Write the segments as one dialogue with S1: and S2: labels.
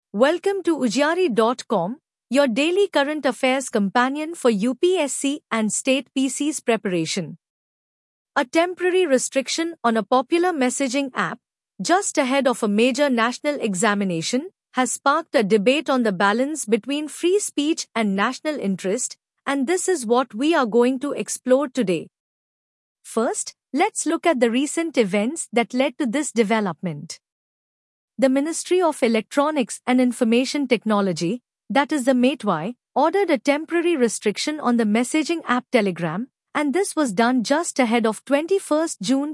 S1: Welcome to Ujari.com, your daily current affairs companion for UPSC and state PC's preparation. A temporary restriction on a popular messaging app, just ahead of a major national examination, has sparked a debate on the balance between free speech and national interest, and this is what we are going to explore today. First, let's look at the recent events that led to this development. The Ministry of Electronics and Information Technology, that is the MeitY, ordered a temporary restriction on the messaging app Telegram, and this was done just ahead of 21st June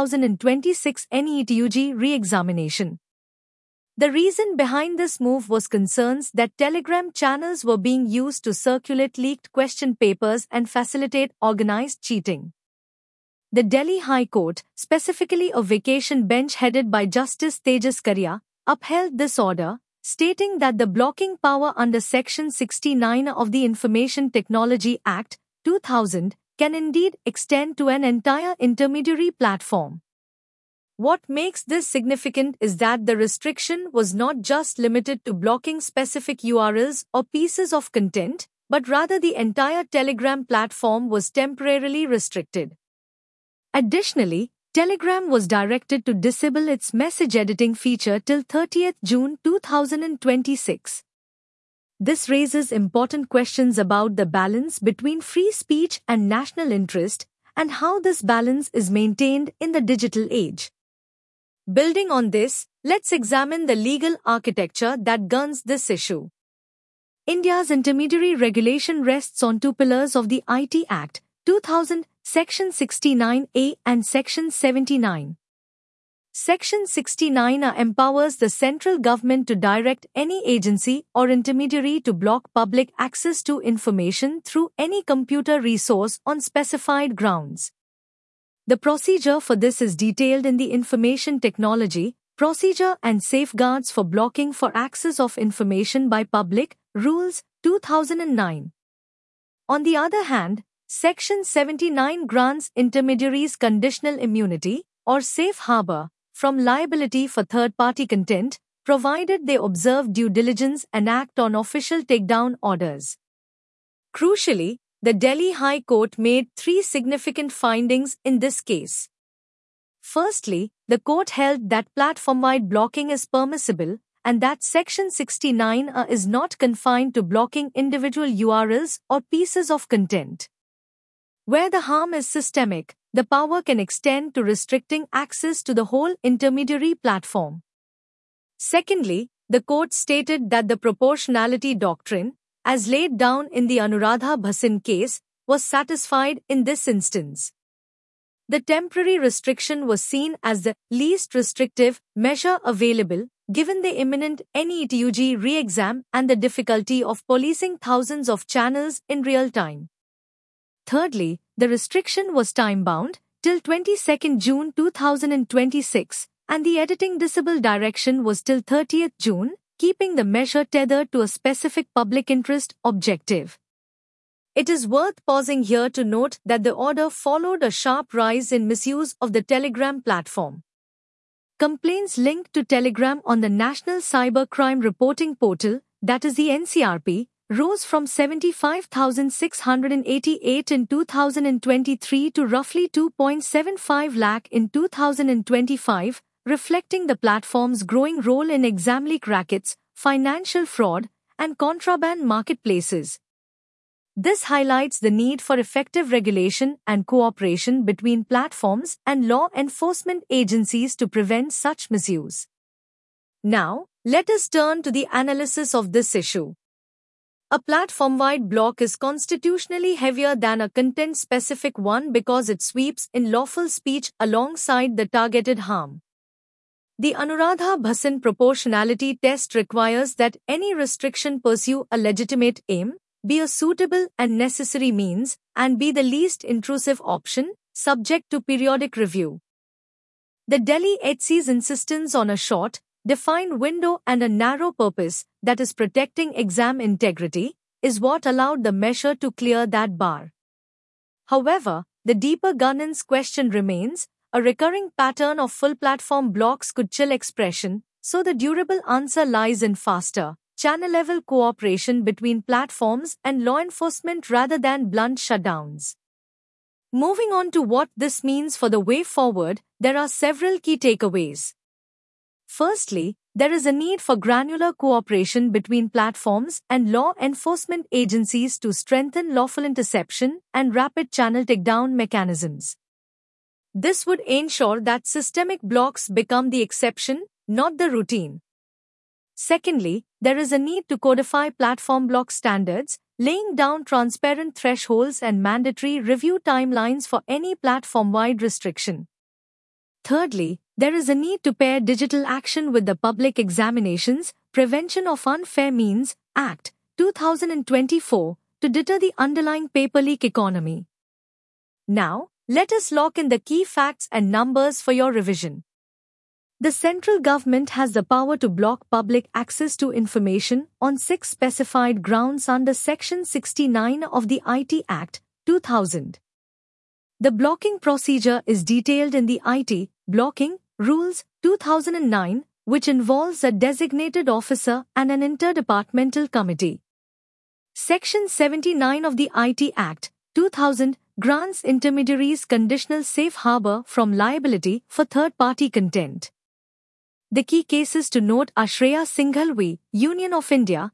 S1: 2026 NEET UG re-examination. The reason behind this move was concerns that Telegram channels were being used to circulate leaked question papers and facilitate organized cheating. The Delhi High Court, specifically a vacation bench headed by Justice Tejas Karia, upheld this order, stating that the blocking power under Section 69 of the Information Technology Act, 2000, can indeed extend to an entire intermediary platform. What makes this significant is that the restriction was not just limited to blocking specific URLs or pieces of content, but rather the entire Telegram platform was temporarily restricted. Additionally, Telegram was directed to disable its message editing feature till 30th June 2026. This raises important questions about the balance between free speech and national interest, and how this balance is maintained in the digital age. Building on this, let's examine the legal architecture that governs this issue. India's intermediary regulation rests on two pillars of the IT Act, 2000, Section 69A and Section 79. Section 69A empowers the central government to direct any agency or intermediary to block public access to information through any computer resource on specified grounds. The procedure for this is detailed in the Information Technology, Procedure and Safeguards for Blocking for Access of Information by Public, Rules, 2009. On the other hand, Section 79 grants intermediaries conditional immunity, or safe harbor, from liability for third-party content, provided they observe due diligence and act on official takedown orders. Crucially, the Delhi High Court made three significant findings in this case. Firstly, the court held that platform-wide blocking is permissible, and that Section 69A is not confined to blocking individual URLs or pieces of content. Where the harm is systemic, the power can extend to restricting access to the whole intermediary platform. Secondly, the court stated that the proportionality doctrine, as laid down in the Anuradha Bhasin case, was satisfied in this instance. The temporary restriction was seen as the least restrictive measure available, given the imminent NEET UG re-exam and the difficulty of policing thousands of channels in real time. Thirdly, the restriction was time-bound, till 22nd June 2026, and the editing disable direction was till 30th June, keeping the measure tethered to a specific public interest objective. It is worth pausing here to note that the order followed a sharp rise in misuse of the Telegram platform. Complaints linked to Telegram on the National Cyber Crime Reporting Portal, that is the NCRP, rose from 75,688 in 2023 to roughly 2.75 lakh in 2025, reflecting the platform's growing role in exam leak rackets, financial fraud, and contraband marketplaces. This highlights the need for effective regulation and cooperation between platforms and law enforcement agencies to prevent such misuse. Now, let us turn to the analysis of this issue. A platform-wide block is constitutionally heavier than a content-specific one because it sweeps in lawful speech alongside the targeted harm. The Anuradha Bhasin proportionality test requires that any restriction pursue a legitimate aim, be a suitable and necessary means, and be the least intrusive option, subject to periodic review. The Delhi HC's insistence on a short, defined window and a narrow purpose, that is protecting exam integrity, is what allowed the measure to clear that bar. However, the deeper governance question remains. A recurring pattern of full platform blocks could chill expression, So the durable answer lies in faster, channel-level cooperation between platforms and law enforcement rather than blunt shutdowns. Moving on to what this means for the way forward, there are several key takeaways. Firstly, there is a need for granular cooperation between platforms and law enforcement agencies to strengthen lawful interception and rapid channel takedown mechanisms. This would ensure that systemic blocks become the exception, not the routine. Secondly, there is a need to codify platform block standards, laying down transparent thresholds and mandatory review timelines for any platform-wide restriction. Thirdly, there is a need to pair digital action with the Public Examinations, Prevention of Unfair Means, Act, 2024, to deter the underlying paper leak economy. Now, let us lock in the key facts and numbers for your revision. The central government has the power to block public access to information on 6 specified grounds under Section 69 of the IT Act, 2000. The blocking procedure is detailed in the IT Blocking Rules, 2009, which involves a designated officer and an interdepartmental committee. Section 79 of the IT Act, 2000, grants intermediaries conditional safe harbor from liability for third-party content. The key cases to note are Shreya Singhal v. Union of India,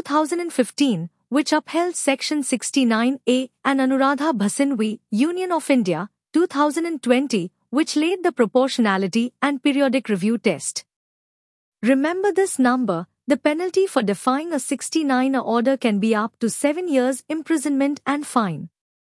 S1: 2015, which upheld Section 69A, and Anuradha Bhasin v. Union of India, 2020, which laid the proportionality and periodic review test. Remember this number: the penalty for defying a 69A order can be up to 7 years imprisonment and fine.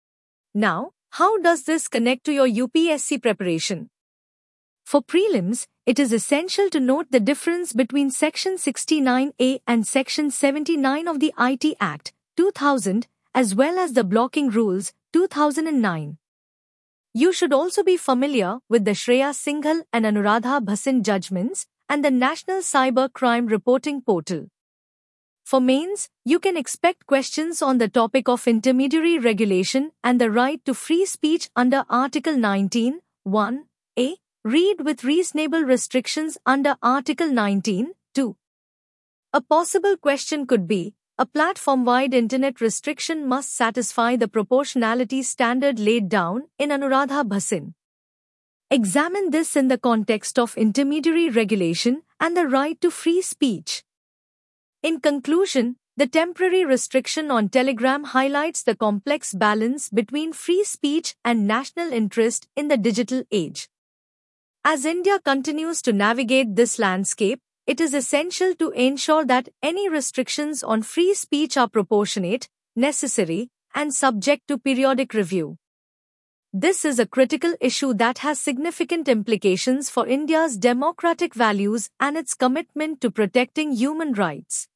S1: Now, how does this connect to your UPSC preparation? For prelims, it is essential to note the difference between Section 69A and Section 79 of the IT Act, 2000, as well as the Blocking Rules, 2009. You should also be familiar with the Shreya Singhal and Anuradha Bhasin judgments and the National Cyber Crime Reporting Portal. For mains, you can expect questions on the topic of intermediary regulation and the right to free speech under Article 19, 1a. Read with reasonable restrictions under Article 19, 2. A possible question could be, a platform-wide internet restriction must satisfy the proportionality standard laid down in Anuradha Bhasin. Examine this in the context of intermediary regulation and the right to free speech. In conclusion, the temporary restriction on Telegram highlights the complex balance between free speech and national interest in the digital age. As India continues to navigate this landscape, it is essential to ensure that any restrictions on free speech are proportionate, necessary, and subject to periodic review. This is a critical issue that has significant implications for India's democratic values and its commitment to protecting human rights.